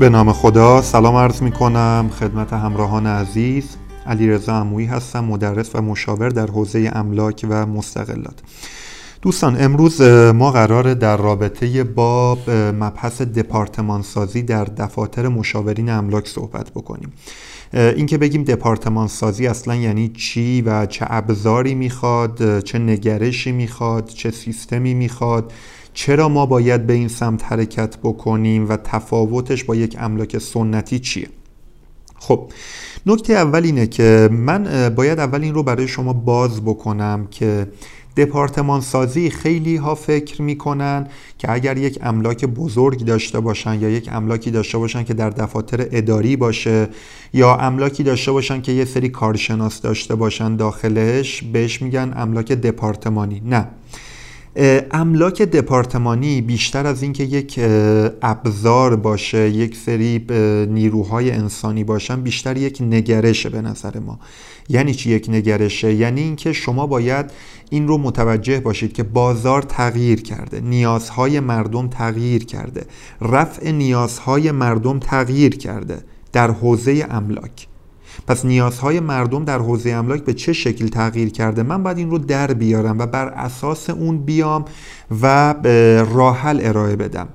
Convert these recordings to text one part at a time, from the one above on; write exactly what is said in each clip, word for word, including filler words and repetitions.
به نام خدا. سلام عرض می کنم خدمت همراهان عزیز. علیرضا عمویی هستم، مدرس و مشاور در حوزه املاک و مستغلات. دوستان، امروز ما قراره در رابطه با مبحث دپارتمان سازی در دفاتر مشاورین املاک صحبت بکنیم. این که بگیم دپارتمان سازی اصلا یعنی چی و چه ابزاری میخواد، چه نگرشی میخواد، چه سیستمی میخواد، چرا ما باید به این سمت حرکت بکنیم و تفاوتش با یک املاک سنتی چیه؟ خب، نکته اول اینه که من باید اول این رو برای شما باز بکنم که دپارتمان سازی خیلی ها فکر میکنن که اگر یک املاک بزرگ داشته باشن یا یک املاکی داشته باشن که در دفاتر اداری باشه یا املاکی داشته باشن که یه سری کارشناس داشته باشن داخلش، بهش میگن املاک دپارتمانی. نه، املاک دپارتمانی بیشتر از این که یک ابزار باشه، یک سری نیروهای انسانی باشن، بیشتر یک نگرشه به نظر ما. یعنی چی یک نگرشه؟ یعنی اینکه شما باید این رو متوجه باشید که بازار تغییر کرده، نیازهای مردم تغییر کرده، رفع نیازهای مردم تغییر کرده در حوزه املاک. پس نیازهای مردم در حوزه املاک به چه شکل تغییر کرده؟ من باید این رو در بیارم و بر اساس اون بیام و راه حل ارائه بدم.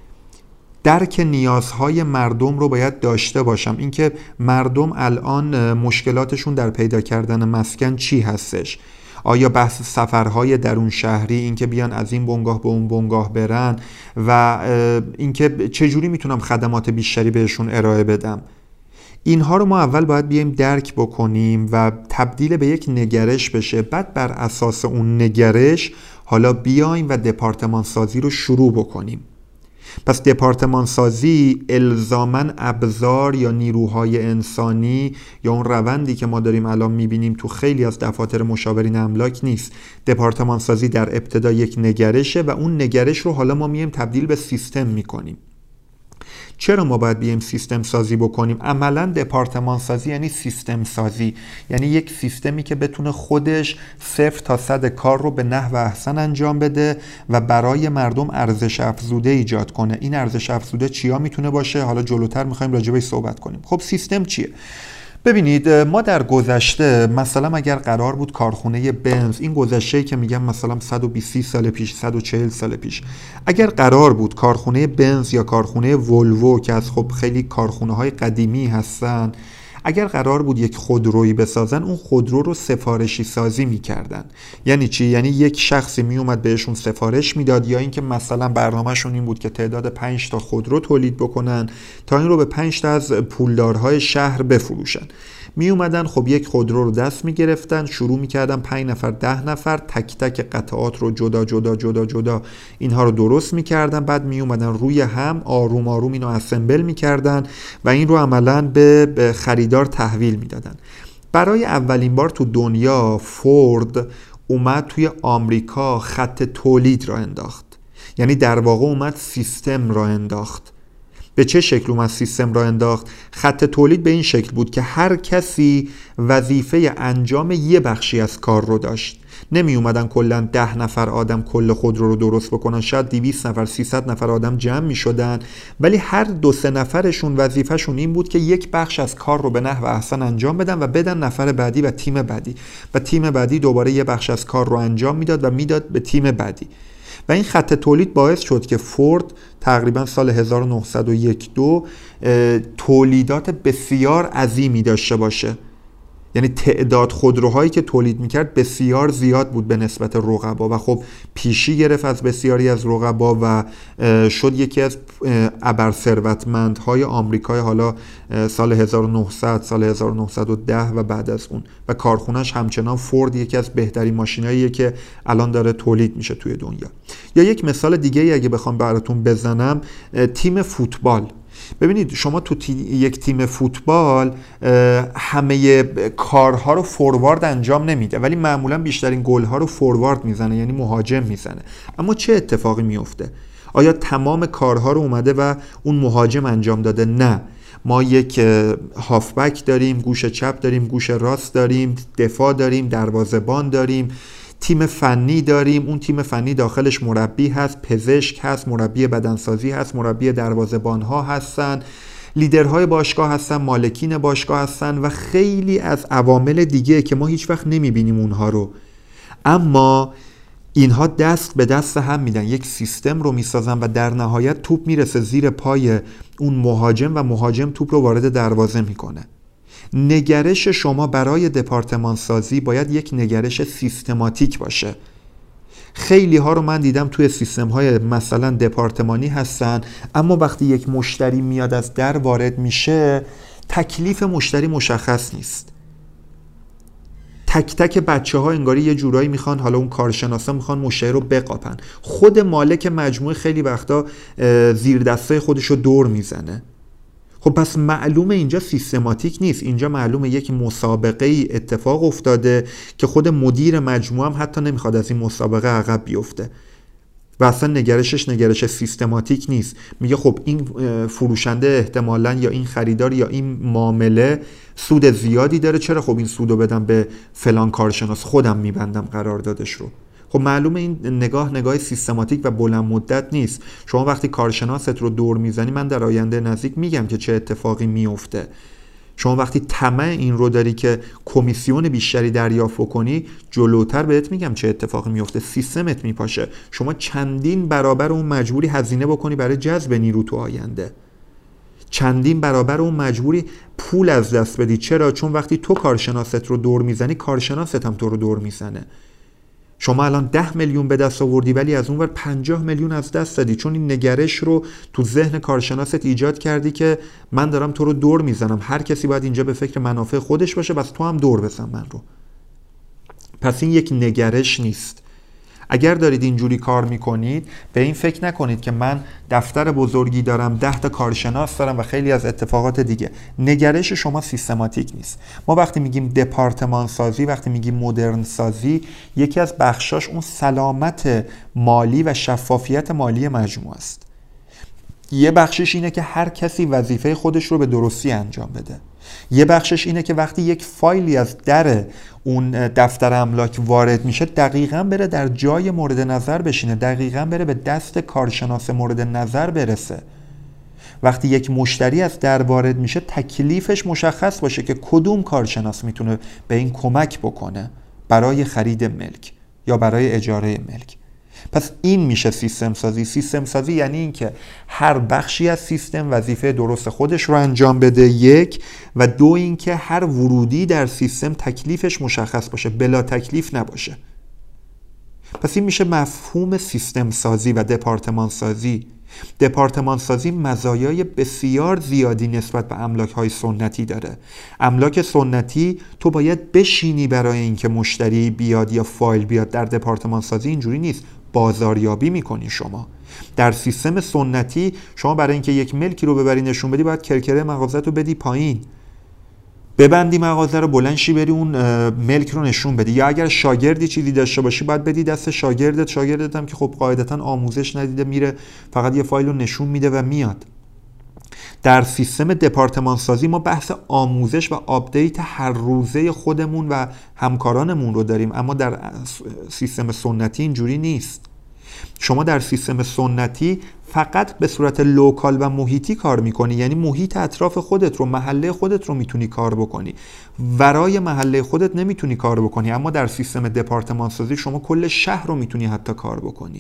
درک نیازهای مردم رو باید داشته باشم، اینکه مردم الان مشکلاتشون در پیدا کردن مسکن چی هستش. آیا بحث سفرهای درون شهری، اینکه بیان از این بنگاه به اون بنگاه برن و اینکه چجوری میتونم خدمات بیشتری بهشون ارائه بدم، اینها رو ما اول باید بیایم درک بکنیم و تبدیل به یک نگرش بشه. بعد بر اساس اون نگرش حالا بیایم و دپارتمان سازی رو شروع بکنیم. پس دپارتمان سازی الزاماً ابزار یا نیروهای انسانی یا اون روندی که ما داریم الان میبینیم تو خیلی از دفاتر مشاورین املاک نیست. دپارتمان سازی در ابتدا یک نگرشه و اون نگرش رو حالا ما میایم تبدیل به سیستم میکنیم. چرا ما باید بیایم سیستم سازی بکنیم؟ عملاً دپارتمان سازی یعنی سیستم سازی، یعنی یک سیستمی که بتونه خودش صفر تا صد کار رو به نحو احسن انجام بده و برای مردم ارزش افزوده ایجاد کنه. این ارزش افزوده چیا میتونه باشه؟ حالا جلوتر میخوایم راجع بهش صحبت کنیم. خب سیستم چیه؟ ببینید، ما در گذشته مثلا اگر قرار بود کارخونه بنز، این گذشته‌ای که میگم مثلا صد و بیست سال پیش، صد و چهل سال پیش، اگر قرار بود کارخونه بنز یا کارخونه ولوو که از خب خیلی کارخونه‌های قدیمی هستن، اگر قرار بود یک خودرویی بسازن، اون خودرو رو سفارشی سازی میکردن. یعنی چی؟ یعنی یک شخصی میومد بهشون سفارش میداد، یا اینکه مثلا برنامهشون این بود که تعداد پنج تا خودرو تولید بکنن تا این رو به پنج تا از پولدارهای شهر بفروشن. می اومدن خب یک خودرو رو دست می گرفتن، شروع می کردن پنج نفر ده نفر تک تک قطعات رو جدا جدا جدا جدا اینها رو درست می کردن. بعد می اومدن روی هم آروم آروم اینو اسمبل می کردن و این رو عملاً به خریدار تحویل می دادن. برای اولین بار تو دنیا فورد اومد توی آمریکا خط تولید را انداخت. یعنی در واقع اومد سیستم را انداخت. به چه شکل اومد سیستم را انداخت؟ خط تولید به این شکل بود که هر کسی وظیفه انجام یه بخشی از کار رو داشت. نمی اومدن کلا ده نفر آدم کل خودرو رو درست بکنن، شاید دویست نفر سیصد نفر آدم جمع می شدن، ولی هر دو سه نفرشون وظیفهشون این بود که یک بخش از کار رو به نحو احسن انجام بدن و بدن نفر بعدی و تیم بعدی و تیم بعدی دوباره یه بخش از کار رو انجام میداد و میداد به تیم بعدی. و این خط تولید باعث شد که فورد تقریبا سال هزار و نهصد و یک دو تولیدات بسیار عظیمی داشته باشه. یعنی تعداد خودروهایی که تولید میکرد بسیار زیاد بود به نسبت رقبا و خب پیشی گرفت از بسیاری از رقبا و شد یکی از ابرثروتمندهای آمریکای حالا سال هزار و نهصد، سال هزار و نهصد و ده و بعد از اون. و کارخونهش همچنان فورد یکی از بهترین ماشیناییه که الان داره تولید میشه توی دنیا. یا یک مثال دیگه ای اگه بخوام براتون بزنم، تیم فوتبال. ببینید شما تو تی... یک تیم فوتبال همه کارها رو فوروارد انجام نمیده، ولی معمولا بیشترین گل‌ها رو فوروارد میزنه، یعنی مهاجم میزنه. اما چه اتفاقی میفته؟ آیا تمام کارها رو اومده و اون مهاجم انجام داده؟ نه. ما یک هافبک داریم، گوش چپ داریم، گوش راست داریم، دفاع داریم، دروازه‌بان داریم، تیم فنی داریم. اون تیم فنی داخلش مربی هست، پزشک هست، مربی بدنسازی هست، مربی دروازه‌بان ها هستن لیدرهای باشگاه هستن، مالکین باشگاه هستن و خیلی از عوامل دیگه که ما هیچ وقت نمیبینیم اونها رو، اما اینها دست به دست هم میدن، یک سیستم رو میسازن و در نهایت توپ میرسه زیر پای اون مهاجم و مهاجم توپ رو وارد دروازه میکنه. نگرش شما برای دپارتمان سازی باید یک نگرش سیستماتیک باشه. خیلی ها رو من دیدم توی سیستم های مثلا دپارتمانی هستن، اما وقتی یک مشتری میاد از در وارد میشه تکلیف مشتری مشخص نیست. تک تک بچه ها انگاری یه جورایی میخوان، حالا اون کارشناسا میخوان مشتری رو بقاپن. خود مالک مجموعه خیلی وقتا زیر دسته خودش رو دور میزنه. خب پس معلومه اینجا سیستماتیک نیست، اینجا معلومه یک مسابقه ای اتفاق افتاده که خود مدیر مجموعه هم حتی نمیخواد از این مسابقه عقب بیفته و اصلا نگرشش نگرش سیستماتیک نیست. میگه خب این فروشنده احتمالاً یا این خریدار یا این معامله سود زیادی داره، چرا خب این سودو بدم به فلان کارشناس، خودم میبندم قراردادش رو. خب معلومه این نگاه نگاه سیستماتیک و بلند مدت نیست. شما وقتی کارشناست رو دور میزنی، من در آینده نزدیک میگم که چه اتفاقی میفته. شما وقتی طمع این رو داری که کمیسیون بیشتری دریافت کنی، جلوتر بهت میگم چه اتفاقی میفته، سیستمت میپاشه. شما چندین برابر اون مجبوری هزینه بکنی برای جذب نیرو تو آینده، چندین برابر اون مجبوری پول از دست بدی. چرا؟ چون وقتی تو کارشناست رو دور میزنی، کارشناست هم تو رو دور میزنه. شما الان ده میلیون به دست آوردی ولی از اون ور پنجاه میلیون از دست دادی، چون این نگرش رو تو ذهن کارشناست ایجاد کردی که من دارم تو رو دور میزنم، هر کسی باید اینجا به فکر منافع خودش باشه، بس تو هم دور بزن من رو. پس این یک نگرش نیست. اگر دارید اینجوری کار میکنید به این فکر نکنید که من دفتر بزرگی دارم، ده تا کارشناس دارم و خیلی از اتفاقات دیگه. نگرش شما سیستماتیک نیست. ما وقتی میگیم دپارتمان سازی، وقتی میگیم مدرن سازی، یکی از بخشاش اون سلامت مالی و شفافیت مالی مجموعه است. یه بخشش اینه که هر کسی وظیفه خودش رو به درستی انجام بده. یه بخشش اینه که وقتی یک فایلی از در اون دفتر املاک وارد میشه دقیقاً بره در جای مورد نظر بشینه، دقیقاً بره به دست کارشناس مورد نظر برسه. وقتی یک مشتری از در وارد میشه تکلیفش مشخص باشه که کدوم کارشناس میتونه به این کمک بکنه برای خرید ملک یا برای اجاره ملک. پس این میشه سیستم سازی. سیستم سازی یعنی این که هر بخشی از سیستم وظیفه درست خودش رو انجام بده، یک، و دو این که هر ورودی در سیستم تکلیفش مشخص باشه، بلا تکلیف نباشه. پس این میشه مفهوم سیستم سازی و دپارتمان سازی. دپارتمان سازی مزایای بسیار زیادی نسبت به املاک های سنتی داره. املاک سنتی تو باید بشینی برای اینکه مشتری بیاد یا فایل بیاد. در دپارتمان سازی اینجوری نیست، بازاریابی میکنی شما. در سیستم سنتی شما برای اینکه یک ملکی رو ببری نشون بدی باید کرکره مغازه رو بدی پایین، ببندی مغازه رو، بلند شی بری اون ملک رو نشون بدی. یا اگر شاگردی چیزی داشته باشی باید بدی دست شاگردت. شاگردت هم که خب قاعدتا آموزش ندیده، میره فقط یه فایل رو نشون میده و میاد. در سیستم دپارتمان سازی ما بحث آموزش و آپدیت هر روزه خودمون و همکارانمون رو داریم، اما در سیستم سنتی اینجوری نیست. شما در سیستم سنتی فقط به صورت لوکال و محیطی کار میکنی، یعنی محیط اطراف خودت رو، محله خودت رو میتونی کار بکنی، ورای محله خودت نمیتونی کار بکنی. اما در سیستم دپارتمان سازی شما کل شهر رو میتونی حتی کار بکنی.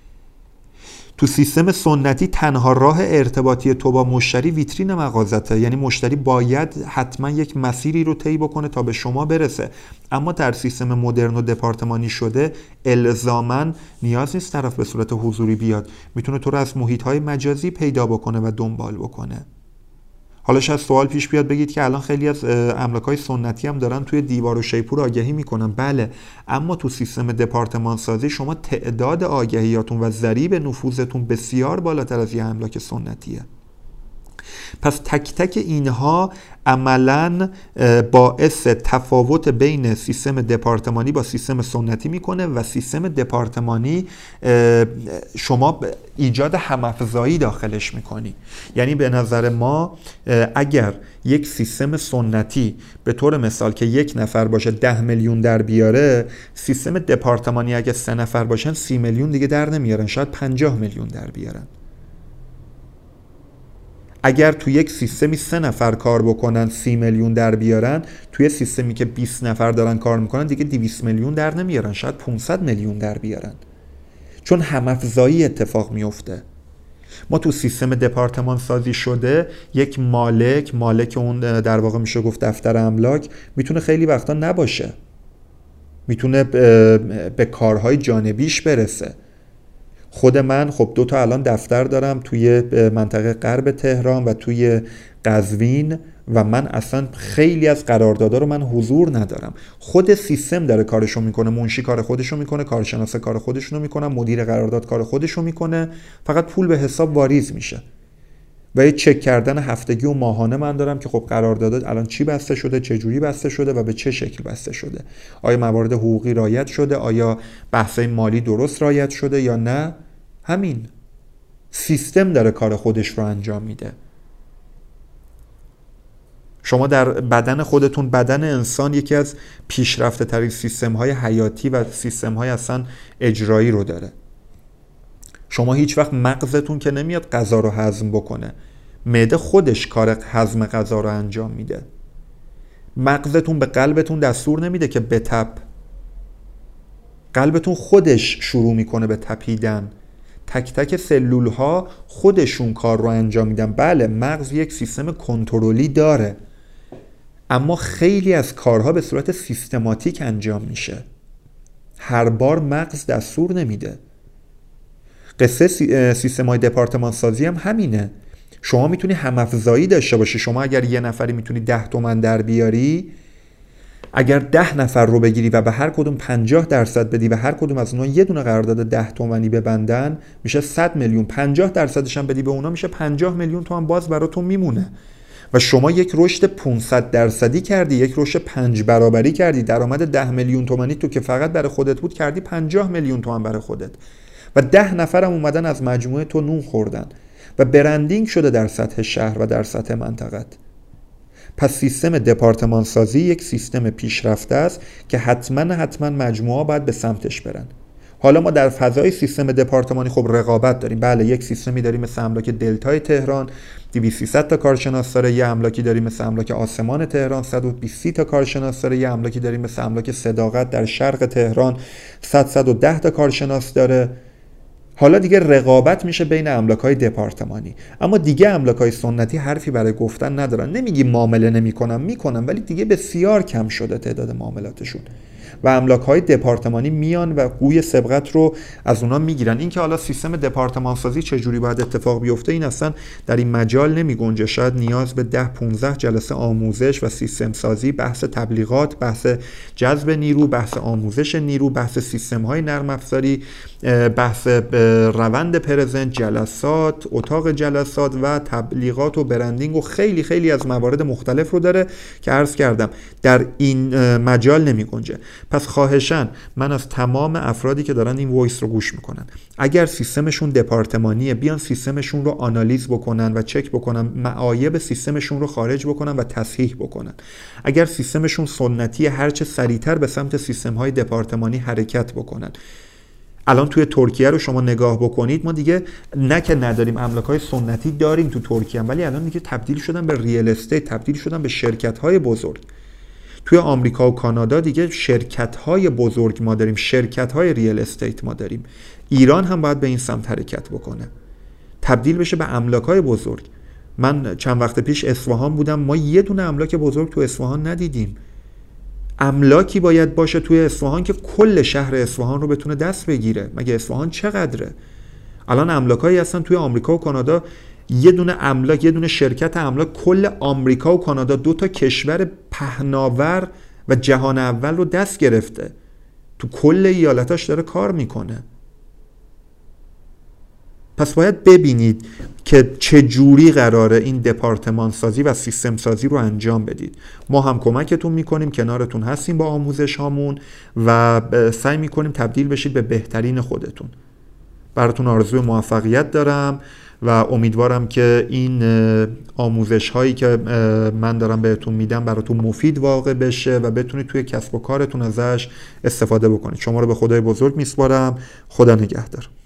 تو سیستم سنتی تنها راه ارتباطی تو با مشتری ویترین مغازته، یعنی مشتری باید حتما یک مسیری رو طی بکنه تا به شما برسه. اما در سیستم مدرن و دپارتمانی شده الزاماً نیاز نیست طرف به صورت حضوری بیاد، میتونه تو رو از محیط‌های مجازی پیدا بکنه و دنبال بکنه. حالا شاید سوال پیش بیاد بگید که الان خیلی از املاک‌های سنتی هم دارن توی دیوار و شیپور آگهی میکنن. بله، اما تو سیستم دپارتمان سازی شما تعداد آگهیاتون و ضریب نفوذتون بسیار بالاتر از یه املاک سنتیه. پس تک تک اینها عملاً باعث تفاوت بین سیستم دپارتمانی با سیستم سنتی میکنه و سیستم دپارتمانی شما ایجاد هم‌افزایی داخلش میکنی. یعنی به نظر ما اگر یک سیستم سنتی به طور مثال که یک نفر باشه ده میلیون در بیاره، سیستم دپارتمانی اگه سه نفر باشن سی میلیون دیگه در نمیارن، شاید پنجاه میلیون در بیارن. اگر تو یک سیستمی سه نفر کار بکنن سی میلیون در بیارن، توی سیستمی که بیست نفر دارن کار میکنن دیگه دویست میلیون در نمیارن، شاید پانصد میلیون در بیارن، چون هم‌افزایی اتفاق میفته. ما تو سیستم دپارتمان سازی شده یک مالک مالک اون در واقع میشه گفت دفتر املاک میتونه خیلی وقتا نباشه، میتونه به کارهای جانبیش برسه. خود من خب دو تا الان دفتر دارم توی منطقه غرب تهران و توی قزوین و من اصلا خیلی از قراردادها رو من حضور ندارم. خود سیستم داره کارشو میکنه، منشی کار خودشو میکنه، کارشناس کار خودشونو میکنه، مدیر قرارداد کار خودشو میکنه، فقط پول به حساب واریز میشه. و یه چک کردن هفتگی و ماهانه من دارم که خب قراردادات الان چی بسته شده، چه جوری بسته شده و به چه شکل بسته شده، آیا موارد حقوقی رعایت شده، آیا بحث‌های مالی درست رعایت شده یا نه. همین سیستم داره کار خودش رو انجام میده. شما در بدن خودتون، بدن انسان یکی از پیشرفته ترین سیستم های حیاتی و سیستم های اصلا اجرایی رو داره. شما هیچ وقت مغزتون که نمیاد غذا رو هضم بکنه، معده خودش کار هضم غذا رو انجام میده. مغزتون به قلبتون دستور نمیده که بتپ، قلبتون خودش شروع میکنه به تپیدن. تک تک سلول ها خودشون کار رو انجام میدن. بله مغز یک سیستم کنترلی داره، اما خیلی از کارها به صورت سیستماتیک انجام میشه. هر بار مغز دستور نمیده. قصه سیستم های دپارتمان سازی هم همینه. شما میتونی هم‌افزایی داشته باشی. شما اگر یه نفری میتونی ده تومن در بیاری، اگر ده نفر رو بگیری و به هر کدوم پنجاه درصد بدی و هر کدوم از اونها یه دونه قرارداد ده تومانی ببندن، میشه صد میلیون. پنجاه درصدش هم بدی به اونها، میشه پنجاه میلیون تومان باز براتون میمونه. و شما یک رشد پانصد درصدی کردی، یک رشد پنج برابری کردی. درآمد ده میلیون تومانی تو که فقط برای خودت بود کردی پنجاه میلیون تومان برای خودت. و ده نفر هم اومدن از مجموعه تو نون خوردن و برندینگ شده در سطح شهر و در سطح منطقه. پس سیستم دپارتمان سازی یک سیستم پیشرفته است که حتما حتما مجموعه باید به سمتش برن. حالا ما در فضای سیستم دپارتمانی خب رقابت داریم. بله یک سیستمی داریم مثل املاک دلتای تهران، دویست سیصد تا کارشناس داره. یه املاکی داریم مثل املاک آسمان تهران، صد و بیست تا کارشناس داره. یه املاکی داریم مثل املاک صداقت در شرق تهران، صد صد و ده تا کارشناس داره. حالا دیگه رقابت میشه بین املاک‌های دپارتمانی، اما دیگه املاک‌های سنتی حرفی برای گفتن ندارن. نمیگی معامله نمی‌کنن، میکنن، ولی دیگه بسیار کم شده تعداد معاملاتشون. و املاک‌های دپارتمانی میان و قوی سبقت رو از اونا میگیرن. این که حالا سیستم دپارتمان سازی چجوری باید اتفاق بیفته، این اصلا در این مجال نمیگنجه. شاید نیاز به ده پانزده جلسه آموزش و سیستم سازی، بحث تبلیغات، بحث جذب نیرو، بحث آموزش نیرو، بحث سیستم‌های نرم افزاری، بحث روند پرزنت، جلسات، اتاق جلسات و تبلیغات و برندینگ و خیلی خیلی از موارد مختلف رو داره که عرض کردم در این مجال نمیگنجه. پس خواهشاً من از تمام افرادی که دارن این وایس رو گوش میکنن، اگر سیستمشون دپارتمانیه، بیان سیستمشون رو آنالیز بکنن و چک بکنن، معایب سیستمشون رو خارج بکنن و تصحیح بکنن. اگر سیستمشون سنتی، هرچه سریعتر به سمت سیستم‌های دپارتمانی حرکت بکنن. الان توی ترکیه رو شما نگاه بکنید، ما دیگه نه که نداریم، املاک‌های سنتی داریم تو ترکیه، ولی الان دیگه تبدیل شدن به ریل استیت، تبدیل شدن به شرکت‌های بزرگ. توی آمریکا و کانادا دیگه شرکت‌های بزرگ ما داریم، شرکت‌های ریل استیت ما داریم. ایران هم باید به این سمت حرکت بکنه، تبدیل بشه به املاک‌های بزرگ. من چند وقت پیش اصفهان بودم، ما یه دونه املاک بزرگ تو اصفهان ندیدیم. املاکی باید باشه توی اصفهان که کل شهر اصفهان رو بتونه دست بگیره. مگه اصفهان چقدره؟ الان املاکایی هستن توی آمریکا و کانادا، یه دونه املاک، یه دونه شرکت املاک کل آمریکا و کانادا، دو تا کشور پهناور و جهان اول رو دست گرفته، تو کل ایالتاش داره کار میکنه. پس باید ببینید که چه جوری قراره این دپارتمان سازی و سیستم سازی رو انجام بدید. ما هم کمکتون میکنیم، کنارتون هستیم با آموزش هامون و سعی میکنیم تبدیل بشید به بهترین خودتون. براتون آرزوی موفقیت دارم و امیدوارم که این آموزش هایی که من دارم بهتون میدم براتون مفید واقع بشه و بتونید توی کسب و کارتون ازش استفاده بکنید. شما رو به خدای بزرگ میسپارم. خدا نگهدار.